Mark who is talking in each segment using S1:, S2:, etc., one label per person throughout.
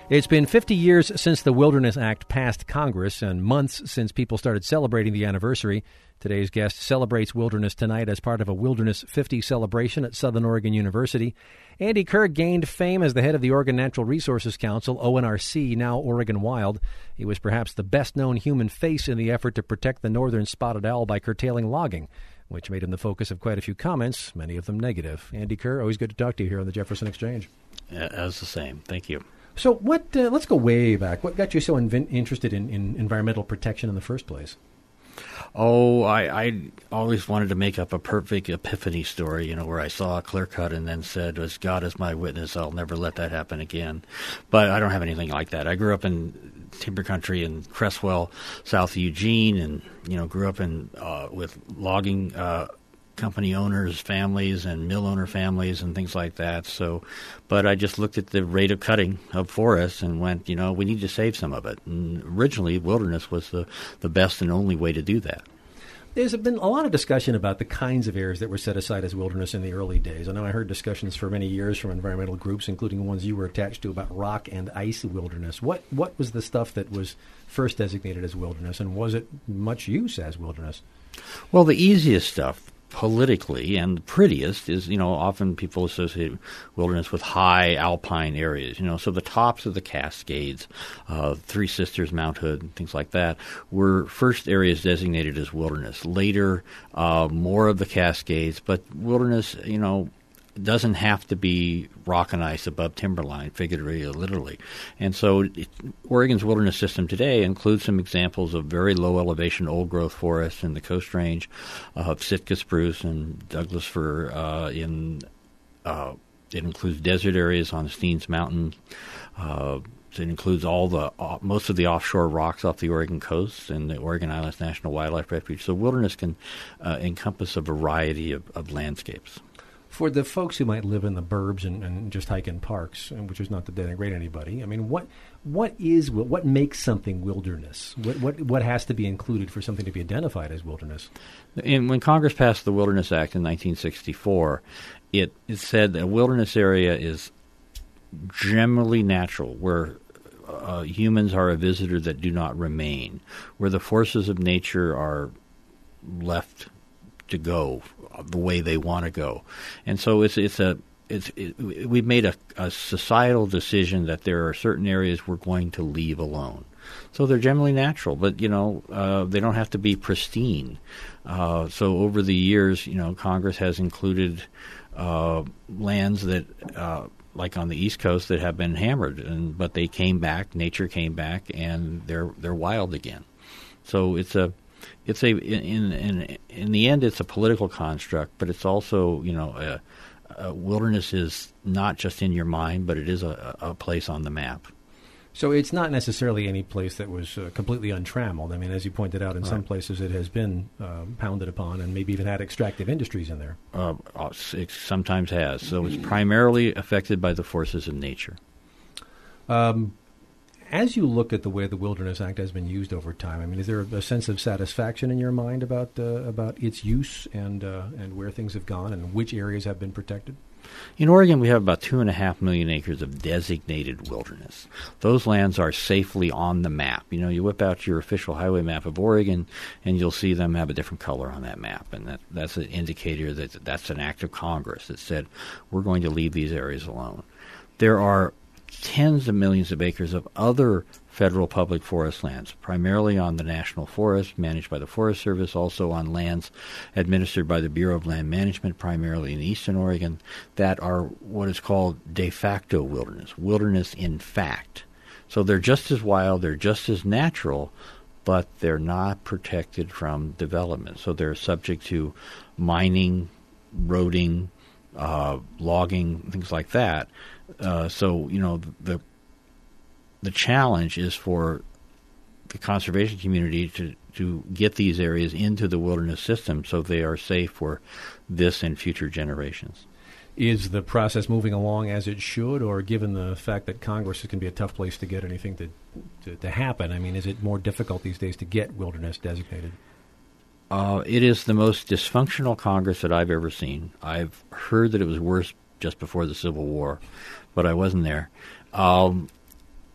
S1: It's been 50 years since the Wilderness Act passed Congress and months since people started celebrating the anniversary. Today's guest celebrates wilderness tonight as part of a Wilderness 50 celebration at Southern Oregon University. Andy Kerr gained fame as the head of the Oregon Natural Resources Council, ONRC, now Oregon Wild. He was perhaps the best-known human face in the effort to protect the northern spotted owl by curtailing logging, which made him the focus of quite a few comments, many of them negative. Andy Kerr, always good to talk to you here on the Jefferson Exchange.
S2: As the same. Thank you.
S1: So let's go way back. What got you so interested in environmental protection in the first place?
S2: Oh, I always wanted to make up a perfect epiphany story, where I saw a clear cut and then said, as God is my witness, I'll never let that happen again. But I don't have anything like that. I grew up in timber country in Cresswell, south of Eugene, and, grew up in with logging company owners' families and mill owner families and things like that. But I just looked at the rate of cutting of forests and went, we need to save some of it. And originally, wilderness was the best and only way to do that.
S1: There's been a lot of discussion about the kinds of areas that were set aside as wilderness in the early days. I know I heard discussions for many years from environmental groups, including ones you were attached to, about rock and ice wilderness. What was the stuff that was first designated as wilderness, and was it much use as wilderness?
S2: Well, the easiest stuff politically and the prettiest is, often people associate wilderness with high alpine areas, so the tops of the Cascades, Three Sisters, Mount Hood, and things like that were first areas designated as wilderness. Later, more of the Cascades, but wilderness, doesn't have to be rock and ice above timberline, figuratively or literally. And so Oregon's wilderness system today includes some examples of very low elevation old growth forests in the Coast Range, of Sitka spruce and Douglas fir. It includes desert areas on Steens Mountain. It includes most of the offshore rocks off the Oregon coast and the Oregon Islands National Wildlife Refuge. So wilderness can encompass a variety of landscapes.
S1: For the folks who might live in the burbs and just hike in parks, which is not to denigrate anybody, I mean, what makes something wilderness? What has to be included for something to be identified as wilderness?
S2: When Congress passed the Wilderness Act in 1964, it said that a wilderness area is generally natural, where humans are a visitor that do not remain, where the forces of nature are left to go the way they want to go. And so we've made a societal decision that there are certain areas we're going to leave alone. So they're generally natural, but, they don't have to be pristine. So over the years, Congress has included lands that, like on the East Coast, that have been hammered, but they came back, nature came back, and they're wild again. So in the end, it's a political construct, but it's also, wilderness is not just in your mind, but it is a place on the map.
S1: So it's not necessarily any place that was completely untrammeled. I mean, as you pointed out, in some places it has been pounded upon and maybe even had extractive industries in there.
S2: It sometimes has. So it's primarily affected by the forces of nature.
S1: As you look at the way the Wilderness Act has been used over time, I mean, is there a sense of satisfaction in your mind about its use and where things have gone and which areas have been protected?
S2: In Oregon, we have about 2.5 million acres of designated wilderness. Those lands are safely on the map. You whip out your official highway map of Oregon, and you'll see them have a different color on that map, and that's an indicator that that's an act of Congress that said we're going to leave these areas alone. There are tens of millions of acres of other federal public forest lands, primarily on the National Forest, managed by the Forest Service, also on lands administered by the Bureau of Land Management, primarily in eastern Oregon, that are what is called de facto wilderness in fact. So they're just as wild, they're just as natural, but they're not protected from development. So they're subject to mining, roading, logging, things like that. So the challenge is for the conservation community to get these areas into the wilderness system so they are safe for this and future generations.
S1: Is the process moving along as it should, or given the fact that Congress can be a tough place to get anything to happen, I mean, is it more difficult these days to get wilderness designated?
S2: It is the most dysfunctional Congress that I've ever seen. I've heard that it was worse just before the Civil War, but I wasn't there.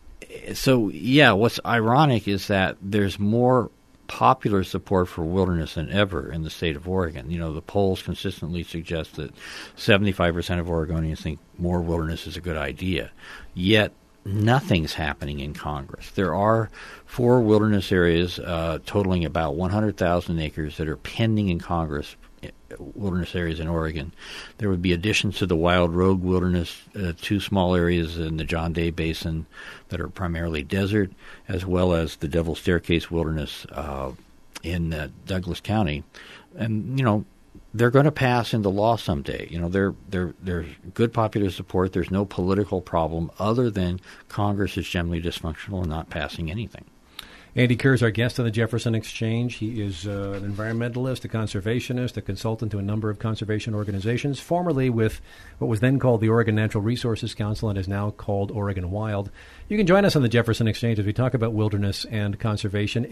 S2: So, yeah, what's ironic is that there's more popular support for wilderness than ever in the state of Oregon. You know, the polls consistently suggest that 75% of Oregonians think more wilderness is a good idea. Yet, nothing's happening in Congress. There are 4 wilderness areas totaling about 100,000 acres that are pending in Congress, wilderness areas in Oregon. There would be additions to the Wild Rogue Wilderness, 2 small areas in the John Day Basin that are primarily desert, as well as the Devil's Staircase Wilderness in Douglas County. And, you know, they're going to pass into law someday. You know, there's good popular support. There's no political problem other than Congress is generally dysfunctional and not passing anything.
S1: Andy Kerr is our guest on the Jefferson Exchange. He is an environmentalist, a conservationist, a consultant to a number of conservation organizations, formerly with what was then called the Oregon Natural Resources Council and is now called Oregon Wild. You can join us on the Jefferson Exchange as we talk about wilderness and conservation.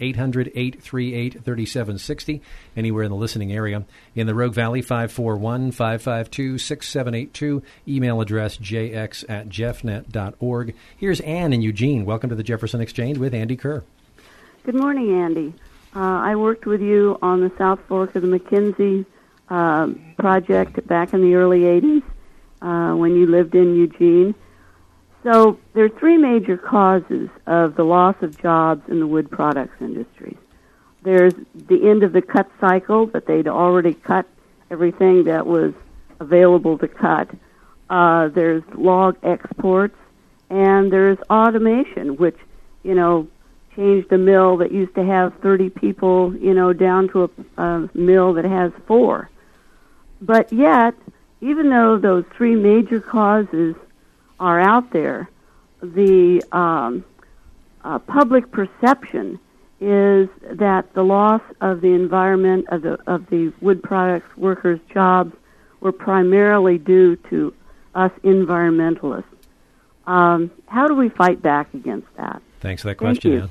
S1: 800-838-3760, anywhere in the listening area. In the Rogue Valley, 541-552-6782. Email address jx@jeffnet.org. Here's Ann in Eugene. Welcome to the Jefferson Exchange with Andy Kerr.
S3: Good morning, Andy. I worked with you on the South Fork of the McKinsey project back in the early 80s when you lived in Eugene. So there are 3 major causes of the loss of jobs in the wood products industries. There's the end of the cut cycle, that they'd already cut everything that was available to cut. There's log exports, and there's automation, which, you know, changed a mill that used to have 30 people, you know, down to a mill that has 4. But yet, even though those 3 major causes are out there, the public perception is that the loss of the environment, of the wood products workers' jobs, were primarily due to us environmentalists. How do we fight back against that?
S1: Thanks for that question.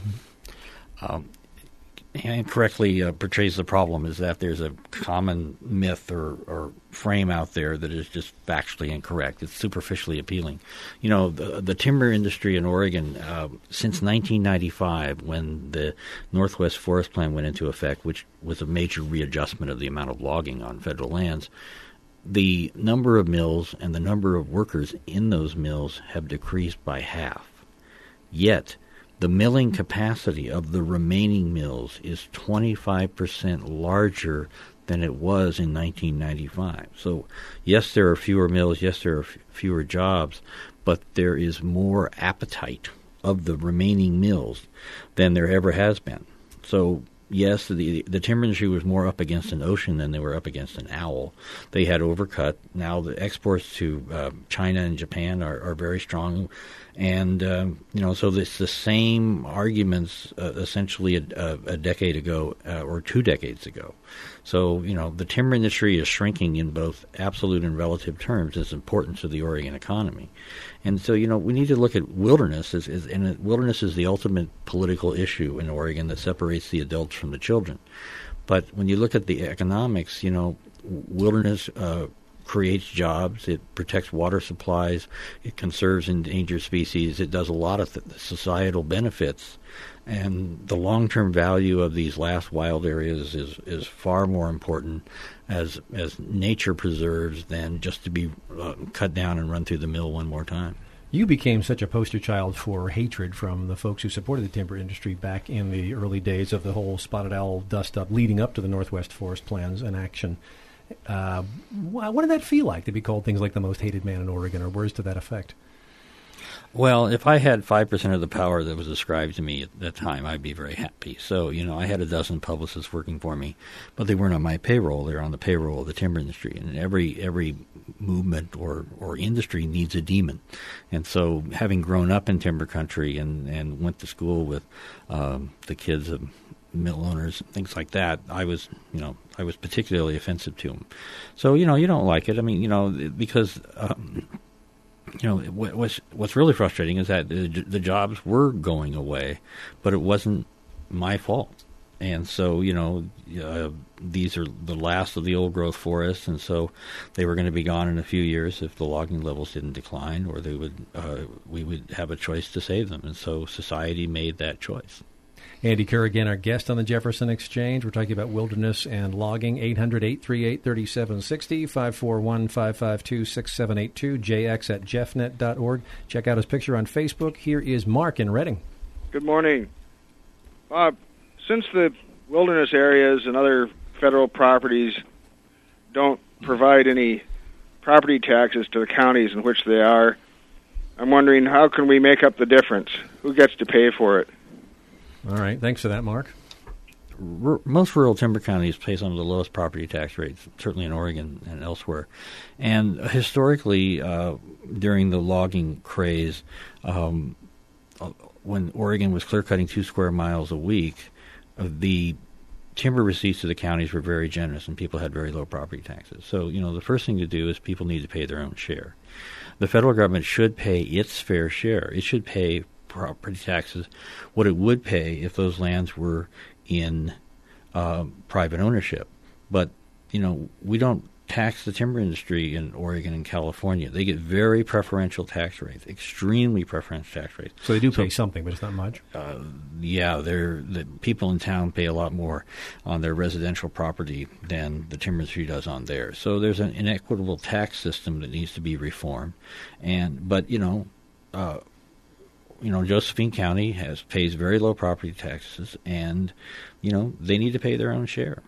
S2: And correctly portrays the problem is that there's a common myth or frame out there that is just factually incorrect. It's superficially appealing. You know, the timber industry in Oregon, since 1995, when the Northwest Forest Plan went into effect, which was a major readjustment of the amount of logging on federal lands, the number of mills and the number of workers in those mills have decreased by half. Yet, the milling capacity of the remaining mills is 25% larger than it was in 1995. So, yes, there are fewer mills, yes, there are fewer jobs, but there is more appetite of the remaining mills than there ever has been. So, yes, the timber industry was more up against an ocean than they were up against an owl. They had overcut. Now the exports to China and Japan are very strong. And, so it's the same arguments essentially a decade ago or 2 decades ago. So, the timber industry is shrinking in both absolute and relative terms. It's important to the Oregon economy. And so, we need to look at wilderness, and wilderness is the ultimate political issue in Oregon that separates the adults from the children. But when you look at the economics, wilderness creates jobs, it protects water supplies, it conserves endangered species, it does a lot of societal benefits, and the long-term value of these last wild areas is far more important as nature preserves than just to be cut down and run through the mill one more time.
S1: You became such a poster child for hatred from the folks who supported the timber industry back in the early days of the whole spotted owl dust-up leading up to the Northwest Forest Plans in action. What did that feel like to be called things like the most hated man in Oregon, or words to that effect?
S2: Well, if I had 5% of the power that was ascribed to me at that time, I'd be very happy. So, I had a dozen publicists working for me, but they weren't on my payroll. They were on the payroll of the timber industry. And every movement or industry needs a demon. And so, having grown up in timber country and went to school with the kids of mill owners, things like that, I was particularly offensive to them. So, you don't like it. I mean, because what's really frustrating is that the jobs were going away, but it wasn't my fault. And so, these are the last of the old growth forests, and so they were going to be gone in a few years if the logging levels didn't decline, or we would have a choice to save them. And so society made that choice.
S1: Andy Kerr, again, our guest on the Jefferson Exchange. We're talking about wilderness and logging. 800-838-3760, 541-552-6782, jx@jeffnet.org. Check out his picture on Facebook. Here is Mark in Reading.
S4: Good morning. Bob, since the wilderness areas and other federal properties don't provide any property taxes to the counties in which they are, I'm wondering, how can we make up the difference? Who gets to pay for it?
S1: All right. Thanks for that, Mark.
S2: Most rural timber counties pay some of the lowest property tax rates, certainly in Oregon and elsewhere. And historically, during the logging craze, when Oregon was clear-cutting 2 square miles a week, the timber receipts to the counties were very generous, and people had very low property taxes. So, the first thing to do is people need to pay their own share. The federal government should pay its fair share. It should pay property taxes what it would pay if those lands were in private ownership. But, we don't tax the timber industry in Oregon and California. They get very preferential tax rates, extremely preferential tax rates.
S1: So they do pay something, but it's not much?
S2: The people in town pay a lot more on their residential property than the timber industry does on theirs. So there's an inequitable tax system that needs to be reformed. But Josephine County pays very low property taxes, and they need to pay their own share.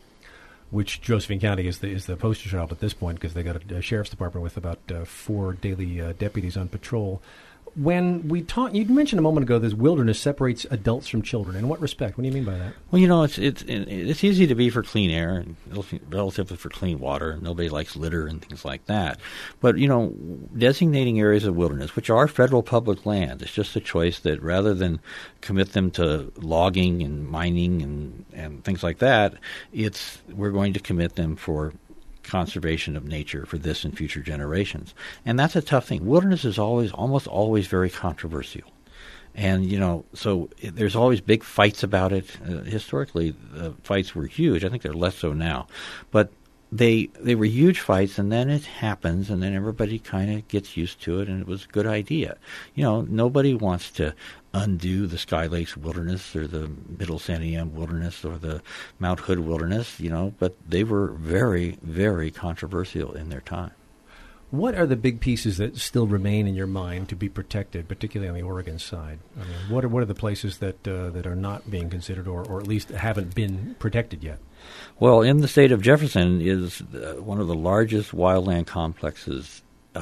S1: Which Josephine County is the poster child at this point, because they got a sheriff's department with about 4 daily deputies on patrol. When we talk, you mentioned a moment ago this wilderness separates adults from children. In what respect? What do you mean by that?
S2: Well, it's easy to be for clean air and relatively for clean water. Nobody likes litter and things like that. But, designating areas of wilderness, which are federal public land, it's just a choice that rather than commit them to logging and mining and things like that, we're going to commit them for conservation of nature for this and future generations. And that's a tough thing. Wilderness is almost always very controversial. And, so there's always big fights about it. Historically, the fights were huge. I think they're less so now. But they were huge fights, and then it happens, and then everybody kind of gets used to it, and it was a good idea. Nobody wants to undo the Sky Lakes Wilderness or the Middle Santiam Wilderness or the Mount Hood Wilderness, but they were very, very controversial in their time.
S1: What are the big pieces that still remain in your mind to be protected, particularly on the Oregon side? I mean, what are the places that are not being considered or at least haven't been protected yet?
S2: Well, in the state of Jefferson is one of the largest wildland complexes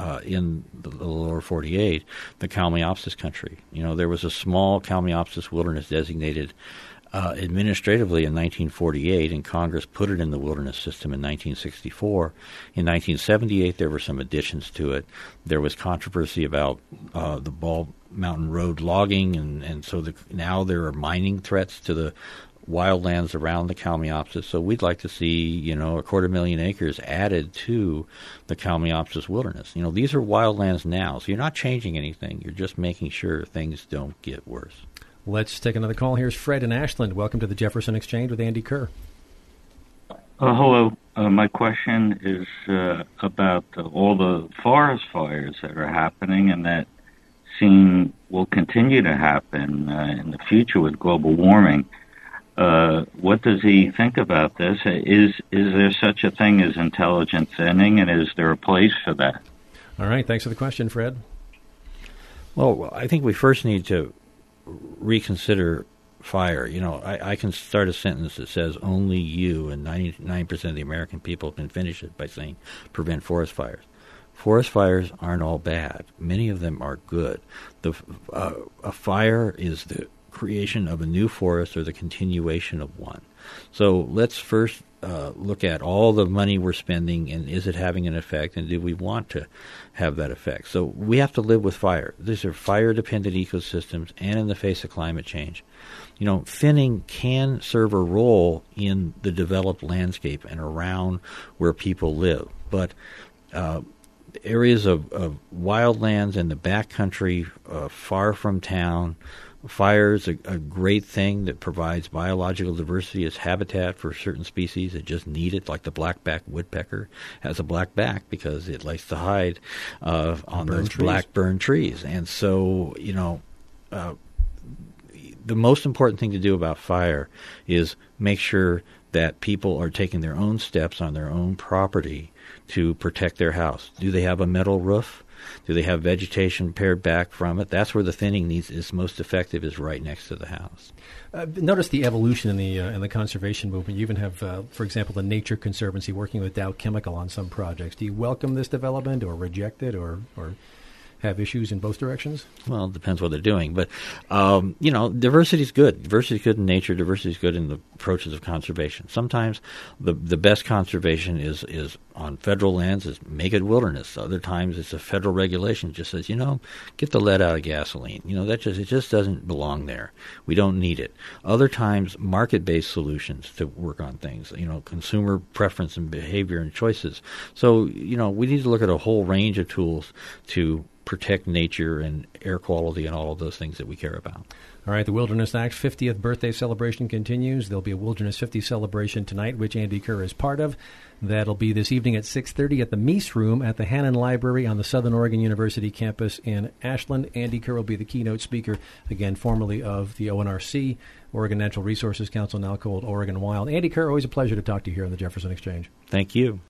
S2: in the lower 48, the Kalmiopsis country. There was a small Kalmiopsis wilderness designated administratively in 1948, and Congress put it in the wilderness system in 1964. In 1978, there were some additions to it. There was controversy about the Bald Mountain Road logging, and so now there are mining threats to the wildlands around the Kalmiopsis. So we'd like to see, 250,000 acres added to the Kalmiopsis wilderness. These are wildlands now, so you're not changing anything. You're just making sure things don't get worse.
S1: Let's take another call. Here's Fred in Ashland. Welcome to the Jefferson Exchange with Andy Kerr.
S5: Hello. My question is about all the forest fires that are happening and that will continue to happen in the future with global warming. What does he think about this? Is there such a thing as intelligent thinning, and is there a place for that?
S1: All right. Thanks for the question, Fred.
S2: Well, I think we first need to reconsider fire. I can start a sentence that says only you, and 99% of the American people can finish it by saying prevent forest fires. Forest fires aren't all bad. Many of them are good. A fire is the creation of a new forest or the continuation of one. So let's first look at all the money we're spending, and is it having an effect, and do we want to have that effect? So we have to live with fire. These are fire-dependent ecosystems, and in the face of climate change. Thinning can serve a role in the developed landscape and around where people live, but areas of wildlands in the backcountry, far from town. Fire is a great thing that provides biological diversity as habitat for certain species that just need it, like the blackback woodpecker has a black back because it likes to hide on those black burned trees. And so, the most important thing to do about fire is make sure that people are taking their own steps on their own property to protect their house. Do they have a metal roof? Do they have vegetation pared back from it? That's where the thinning is most effective, is right next to the house.
S1: Notice the evolution in the conservation movement. You even have, for example, the Nature Conservancy working with Dow Chemical on some projects. Do you welcome this development or reject it or have issues in both directions?
S2: Well, it depends what they're doing. But, diversity is good. Diversity is good in nature. Diversity is good in the approaches of conservation. Sometimes the best conservation is on federal lands, is make it wilderness. Other times it's a federal regulation that just says, get the lead out of gasoline. It just doesn't belong there. We don't need it. Other times, market-based solutions to work on things, consumer preference and behavior and choices. So, we need to look at a whole range of tools to protect nature and air quality and all of those things that we care about.
S1: All right, the Wilderness Act 50th birthday celebration continues. There'll be a Wilderness 50 celebration tonight, which Andy Kerr is part of. That'll be this evening at 6:30 at the Meese Room at the Hannon Library on the Southern Oregon University campus in Ashland. Andy Kerr will be the keynote speaker, again, formerly of the ONRC, Oregon Natural Resources Council, now called Oregon Wild. Andy Kerr, always a pleasure to talk to you here on the Jefferson Exchange.
S2: Thank you.